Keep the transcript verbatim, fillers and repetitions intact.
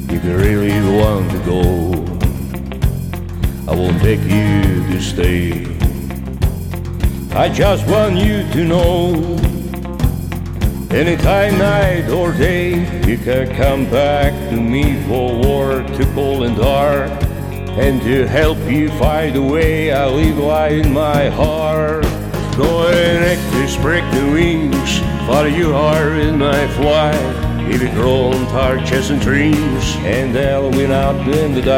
If you really want to go, I won't beg you to stay. I just want you to know, anytime, night or day, you can come back to me for war too cold and dark, and to help you find a way. I leave light in my heart. Go and express the wings, follow your heart in my flight. If you grow on tired chest and dreams, and they'll win out in the dark.